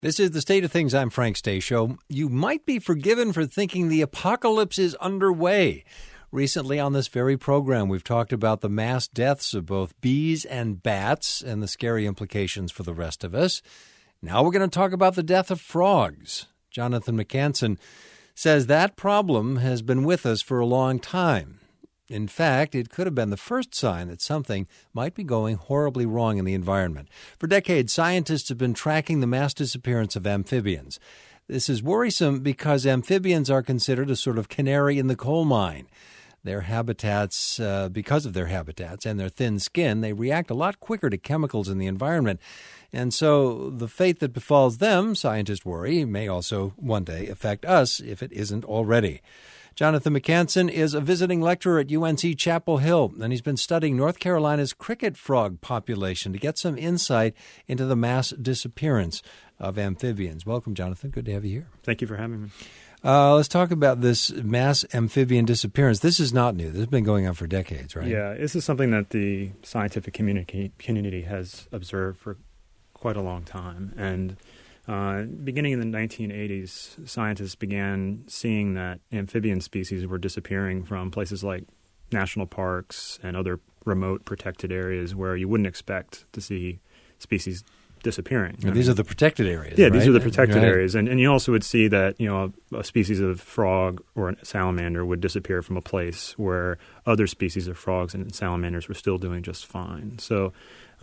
This is The State of Things. I'm Frank Stasio. You might be forgiven for thinking the apocalypse is underway. Recently on this very program, we've talked about the mass deaths of both bees and bats and the scary implications for the rest of us. Now we're going to talk about the death of frogs. Jonathan McCanson says that problem has been with us for a long time. In fact, it could have been the first sign that something might be going horribly wrong in the environment. For decades, scientists have been tracking the mass disappearance of amphibians. This is worrisome because amphibians are considered a sort of canary in the coal mine. Their habitats, because of their habitats and their thin skin, they react a lot quicker to chemicals in the environment. And so the fate that befalls them, scientists worry, may also one day affect us if it isn't already. Jonathan McCanson is a visiting lecturer at UNC Chapel Hill, and he's been studying North Carolina's cricket frog population to get some insight into the mass disappearance of amphibians. Welcome, Jonathan. Good to have you here. Thank you for having me. Let's talk about this mass amphibian disappearance. This is not new. This has been going on for decades, right? Yeah, this is something that the scientific community has observed for quite a long time. And beginning in the 1980s, scientists began seeing that amphibian species were disappearing from places like national parks and other remote protected areas where you wouldn't expect to see species disappearing. These are the protected areas, Yeah, right? These are the protected areas. And you also would see that, a species of frog or a salamander would disappear from a place where other species of frogs and salamanders were still doing just fine. So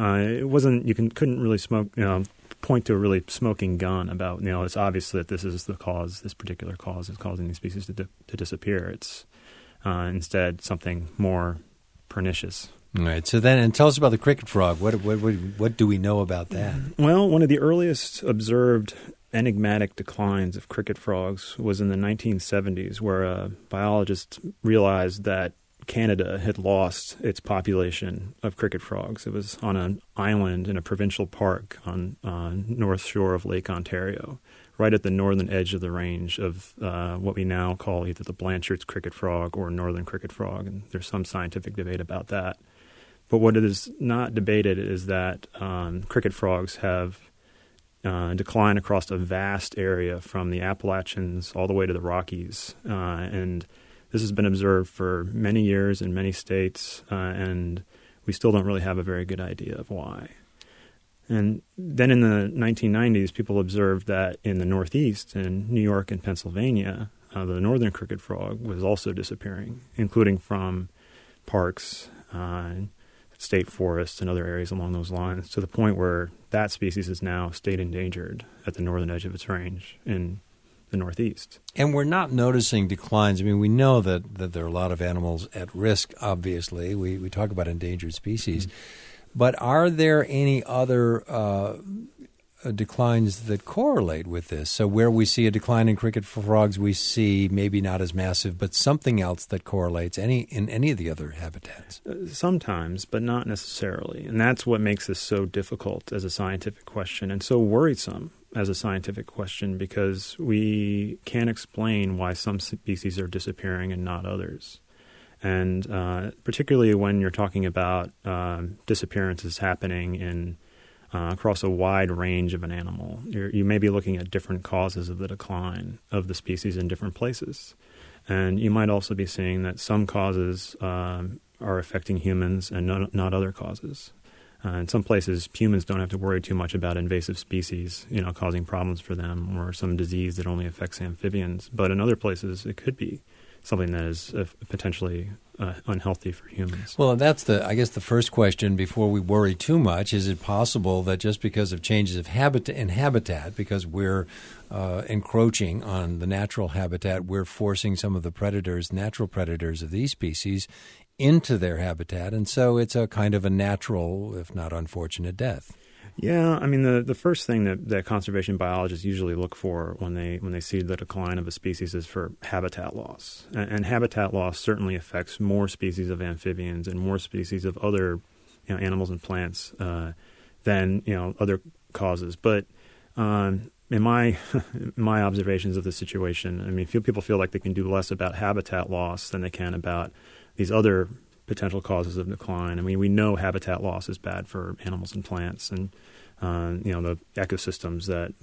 it wasn't, couldn't really point to a really smoking gun about, it's obvious that this is the cause, this particular cause is causing these species to disappear. It's instead something more pernicious. All right. So then, and tell us about the cricket frog. What do we know about that? Well, one of the earliest observed enigmatic declines of cricket frogs was in the 1970s, where a biologist realized that Canada had lost its population of cricket frogs. It was on an island in a provincial park on north shore of Lake Ontario, right at the northern edge of the range of what we now call either the Blanchard's cricket frog or northern cricket frog, and there's some scientific debate about that. But what is not debated is that cricket frogs have declined across a vast area from the Appalachians all the way to the Rockies. And this has been observed for many years in many states, and we still don't really have a very good idea of why. And then in the 1990s, people observed that in the Northeast, in New York and Pennsylvania, the northern cricket frog was also disappearing, including from parks, state forests and other areas along those lines, to the point where that species is now state endangered at the northern edge of its range in the Northeast. And we're not noticing declines. I mean, we know that there are a lot of animals at risk, obviously. We talk about endangered species. Mm-hmm. But are there any other declines that correlate with this? So where we see a decline in cricket frogs, we see maybe not as massive, but something else that correlates in any of the other habitats? Sometimes, but not necessarily. And that's what makes this so difficult as a scientific question and so worrisome as a scientific question, because we can't explain why some species are disappearing and not others. And particularly when you're talking about disappearances happening in across a wide range of an animal, you may be looking at different causes of the decline of the species in different places. And you might also be seeing that some causes are affecting humans and not other causes. In some places, humans don't have to worry too much about invasive species, causing problems for them, or some disease that only affects amphibians. But in other places, it could be something that is potentially unhealthy for humans. Well, that's the first question before we worry too much. Is it possible that just because of changes of habitat, because we're encroaching on the natural habitat, we're forcing some of the natural predators of these species into their habitat, and so it's a kind of a natural, if not unfortunate, death? Yeah, I mean, the first thing that conservation biologists usually look for when they see the decline of a species is for habitat loss. And habitat loss certainly affects more species of amphibians and more species of other animals and plants than other causes. But in my observations of the situation, I mean, people feel like they can do less about habitat loss than they can about these other potential causes of decline. I mean, we know habitat loss is bad for animals and plants, and the ecosystems that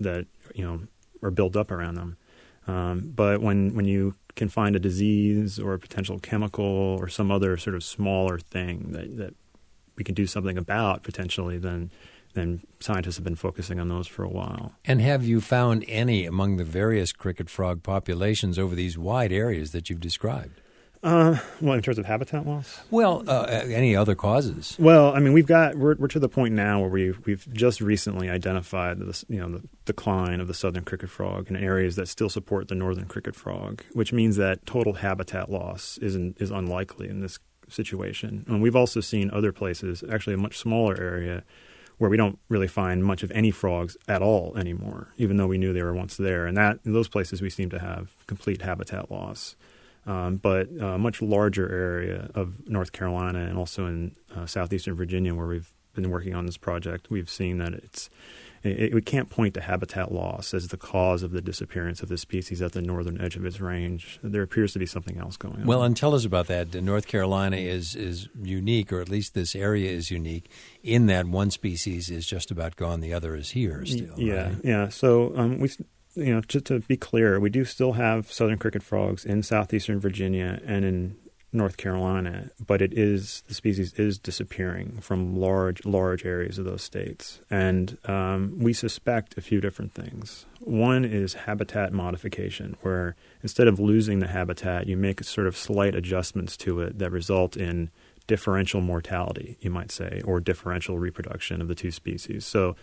or build up around them. But when you can find a disease or a potential chemical or some other sort of smaller thing that we can do something about potentially, then scientists have been focusing on those for a while. And have you found any among the various cricket frog populations over these wide areas that you've described? Well, in terms of habitat loss? Well, any other causes? Well, I mean, we're to the point now where we've just recently identified the decline of the southern cricket frog in areas that still support the northern cricket frog, which means that total habitat loss is unlikely in this situation. And we've also seen other places, actually a much smaller area, where we don't really find much of any frogs at all anymore, even though we knew they were once there. And in those places we seem to have complete habitat loss. But a much larger area of North Carolina and also in southeastern Virginia, where we've been working on this project, we've seen that we can't point to habitat loss as the cause of the disappearance of the species at the northern edge of its range. There appears to be something else going on. Well, and tell us about that. North Carolina is unique, or at least this area is unique, in that one species is just about gone, the other is here still. Yeah, right? yeah. So just to be clear, we do still have southern cricket frogs in southeastern Virginia and in North Carolina, but the species is disappearing from large areas of those states. And we suspect a few different things. One is habitat modification, where instead of losing the habitat, you make sort of slight adjustments to it that result in differential mortality, you might say, or differential reproduction of the two species. So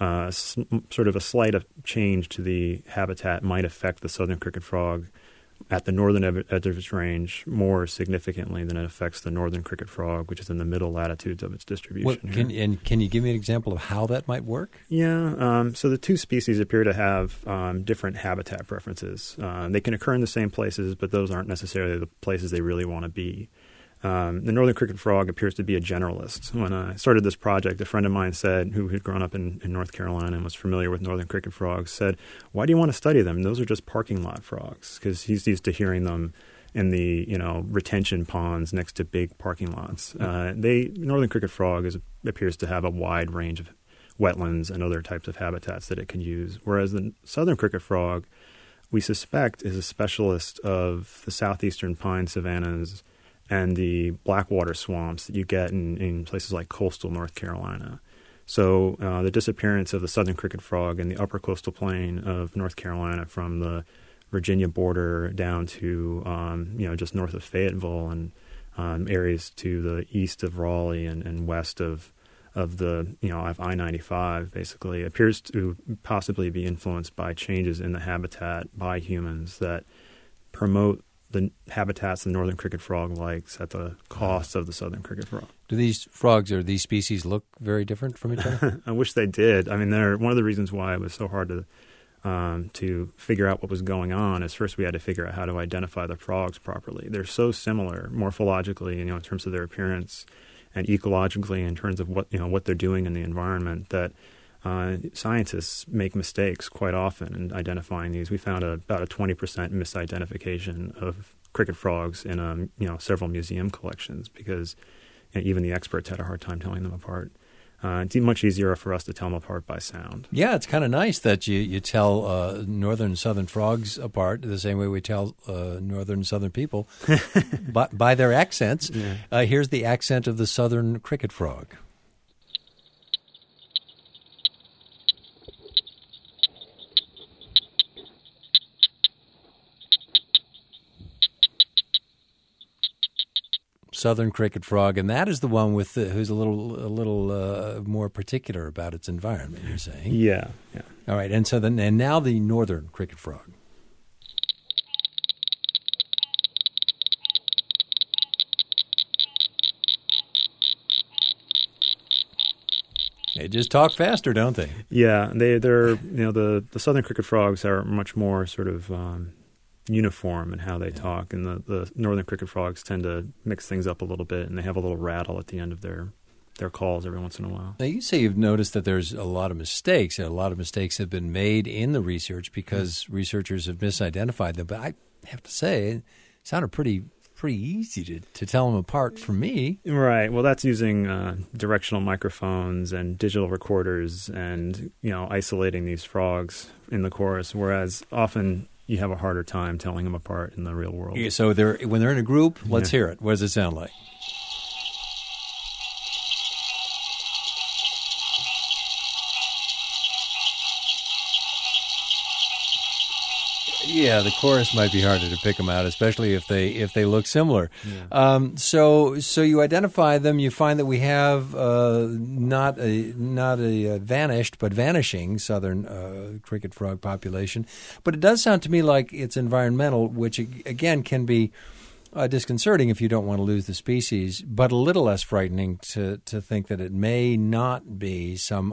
sort of a slight change to the habitat might affect the southern cricket frog at the northern edge of its range more significantly than it affects the northern cricket frog, which is in the middle latitudes of its distribution. Can you give me an example of how that might work? Yeah. So the two species appear to have different habitat preferences. They can occur in the same places, but those aren't necessarily the places they really want to be. The northern cricket frog appears to be a generalist. When I started this project, a friend of mine who had grown up in North Carolina and was familiar with northern cricket frogs, said, "Why do you want to study them? Those are just parking lot frogs," because he's used to hearing them in the retention ponds next to big parking lots. Northern cricket frog appears to have a wide range of wetlands and other types of habitats that it can use, whereas the southern cricket frog, we suspect, is a specialist of the southeastern pine savannas and the blackwater swamps that you get in places like coastal North Carolina. So the disappearance of the southern cricket frog in the upper coastal plain of North Carolina from the Virginia border down to just north of Fayetteville and areas to the east of Raleigh and west of the I-95 basically appears to possibly be influenced by changes in the habitat by humans that promote the habitats the northern cricket frog likes at the cost of the southern cricket frog. Do these frogs or these species look very different from each other? I wish they did. I mean, they're one of the reasons why it was so hard to figure out what was going on is first we had to figure out how to identify the frogs properly. They're so similar morphologically, in terms of their appearance, and ecologically in terms of what they're doing in the environment that scientists make mistakes quite often in identifying these. We found about a 20% misidentification of cricket frogs in several museum collections because even the experts had a hard time telling them apart. It's much easier for us to tell them apart by sound. Yeah, it's kind of nice that you tell northern and southern frogs apart the same way we tell northern and southern people by their accents. Yeah. Here's the accent of the southern cricket frog. Southern cricket frog, and that is the one with who's a little more particular about its environment. You're saying, yeah. All right, and now the northern cricket frog. They just talk faster, don't they? Yeah, they're the southern cricket frogs are much more sort of uniform in how they talk, and the northern cricket frogs tend to mix things up a little bit, and they have a little rattle at the end of their calls every once in a while. Now, you say you've noticed that there's a lot of mistakes, and a lot of mistakes have been made in the research because researchers have misidentified them, but I have to say it sounded pretty pretty easy to tell them apart for me. Right. Well, that's using directional microphones and digital recorders and, isolating these frogs in the chorus, whereas often you have a harder time telling them apart in the real world. Yeah, so when they're in a group, let's hear it. What does it sound like? Yeah, the chorus might be harder to pick them out, especially if they look similar. Yeah. So you identify them. You find that we have not a vanished but vanishing southern cricket frog population. But it does sound to me like it's environmental, which again can be disconcerting if you don't want to lose the species, but a little less frightening to think that it may not be some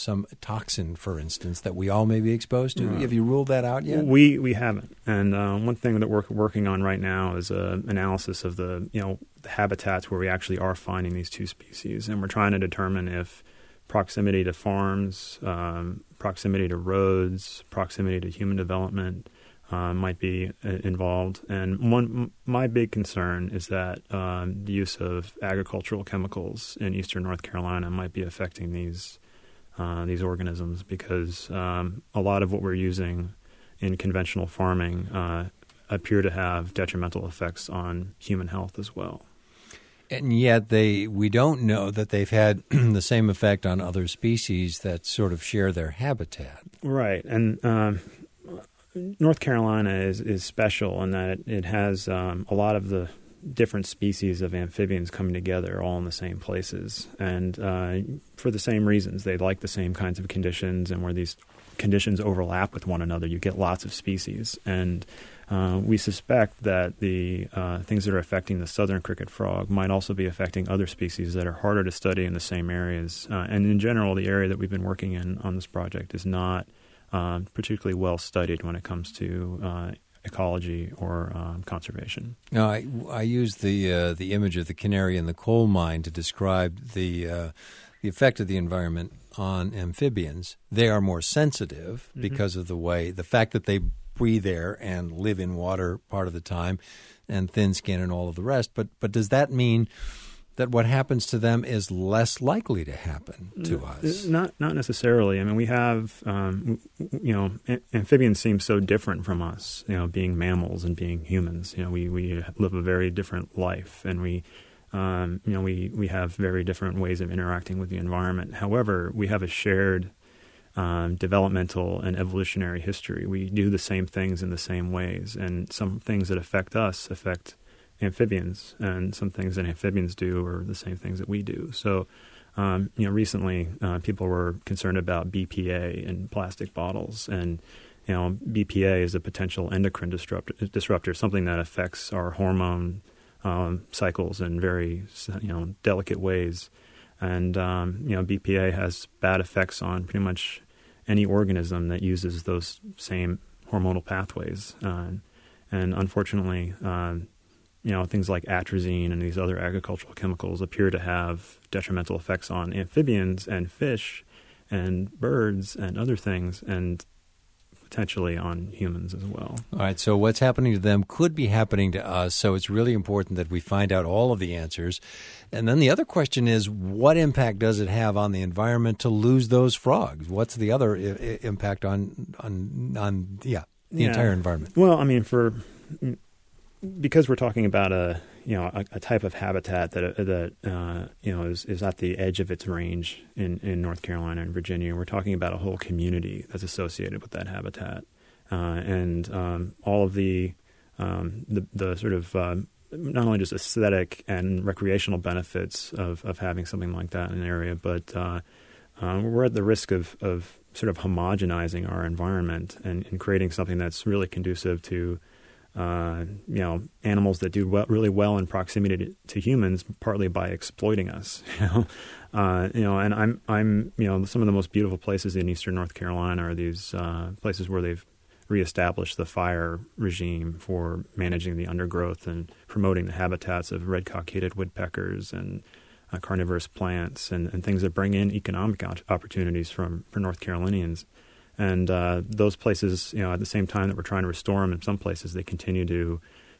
toxin, for instance, that we all may be exposed to. Have you ruled that out yet? We haven't. And one thing that we're working on right now is an analysis of the habitats where we actually are finding these two species, and we're trying to determine if proximity to farms, proximity to roads, proximity to human development might be involved. And my big concern is that the use of agricultural chemicals in eastern North Carolina might be affecting these organisms, because a lot of what we're using in conventional farming appear to have detrimental effects on human health as well. And yet we don't know that they've had the same effect on other species that sort of share their habitat. Right. And North Carolina is special in that it has a lot of the different species of amphibians coming together all in the same places. And for the same reasons, they like the same kinds of conditions, and where these conditions overlap with one another, you get lots of species. And we suspect that the things that are affecting the southern cricket frog might also be affecting other species that are harder to study in the same areas. And in general, the area that we've been working in on this project is not particularly well studied when it comes to ecology or conservation. Now, I use the image of the canary in the coal mine to describe the effect of the environment on amphibians. They are more sensitive because of the fact that they breathe air and live in water part of the time, and thin skin and all of the rest. But does that mean that what happens to them is less likely to happen to us? Not necessarily. I mean, we have, amphibians seem so different from us, being mammals and being humans. We live a very different life, and we have very different ways of interacting with the environment. However, we have a shared developmental and evolutionary history. We do the same things in the same ways, and some things that affect us affect amphibians, and some things that amphibians do are the same things that we do. So, recently people were concerned about BPA in plastic bottles, and BPA is a potential endocrine disruptor, something that affects our hormone cycles in very delicate ways. And BPA has bad effects on pretty much any organism that uses those same hormonal pathways. And unfortunately, things like atrazine and these other agricultural chemicals appear to have detrimental effects on amphibians and fish and birds and other things, and potentially on humans as well. All right, so what's happening to them could be happening to us, so it's really important that we find out all of the answers. And then the other question is, what impact does it have on the environment to lose those frogs? What's the other impact on the entire environment? Well, I mean, because we're talking about a type of habitat that is at the edge of its range in North Carolina and Virginia. We're talking about a whole community that's associated with that habitat, and all of the sort of not only just aesthetic and recreational benefits of having something like that in an area, but we're at the risk of sort of homogenizing our environment and creating something that's really conducive to animals that do really well in proximity to humans, partly by exploiting us. And I'm some of the most beautiful places in eastern North Carolina are these places where they've reestablished the fire regime for managing the undergrowth and promoting the habitats of red-cockaded woodpeckers and carnivorous plants and things that bring in economic opportunities for North Carolinians. And those places, at the same time that we're trying to restore them, in some places they continue to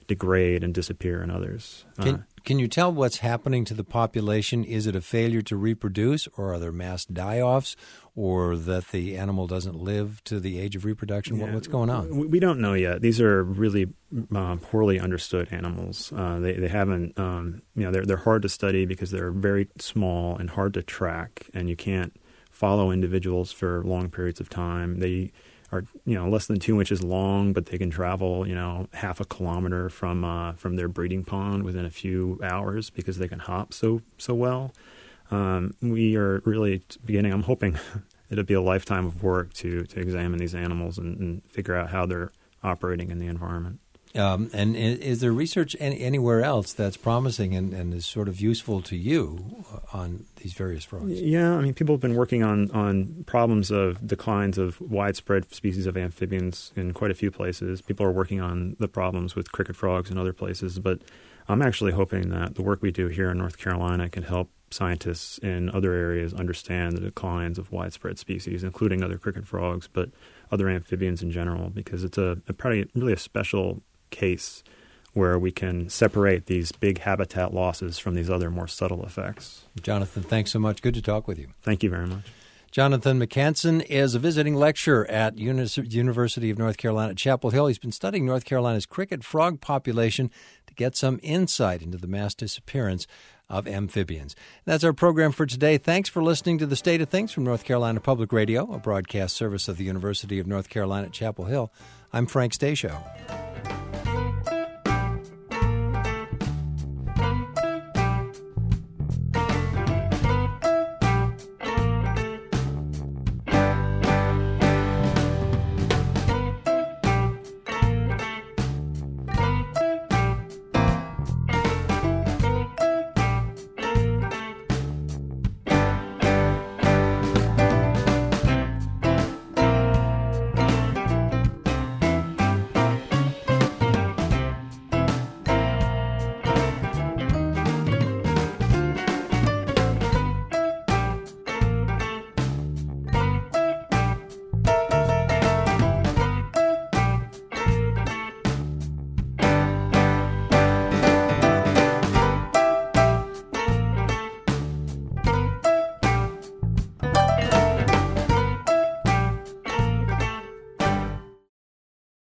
degrade and disappear in others. Can you tell what's happening to the population? Is it a failure to reproduce, or are there mass die-offs, or that the animal doesn't live to the age of reproduction? Yeah, what's going on? We don't know yet. These are really poorly understood animals. They haven't, they're hard to study because they're very small and hard to track, and you can't follow individuals for long periods of time. They are, less than 2 inches long, but they can travel, half a kilometer from their breeding pond within a few hours because they can hop so well. We are really beginning. I'm hoping it'll be a lifetime of work to examine these animals and figure out how they're operating in the environment. And is there research anywhere else that's promising and is sort of useful to you on these various frogs? Yeah, I mean, people have been working on problems of declines of widespread species of amphibians in quite a few places. People are working on the problems with cricket frogs in other places, but I'm actually hoping that the work we do here in North Carolina can help scientists in other areas understand the declines of widespread species, including other cricket frogs, but other amphibians in general, because it's really a special case where we can separate these big habitat losses from these other more subtle effects. Jonathan, thanks so much. Good to talk with you. Thank you very much. Jonathan McCanson is a visiting lecturer at University of North Carolina at Chapel Hill. He's been studying North Carolina's cricket frog population to get some insight into the mass disappearance of amphibians. That's our program for today. Thanks for listening to The State of Things from North Carolina Public Radio, a broadcast service of the University of North Carolina at Chapel Hill. I'm Frank Stasio.